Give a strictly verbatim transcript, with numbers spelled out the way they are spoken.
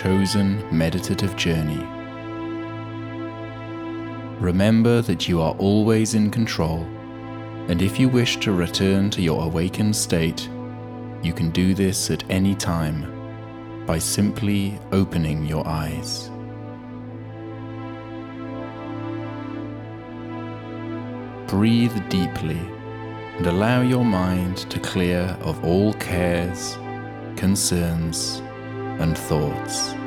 chosen meditative journey. Remember that you are always in control, and if you wish to return to your awakened state, you can do this at any time by simply opening your eyes. Breathe deeply and allow your mind to clear of all cares, concerns, and thoughts.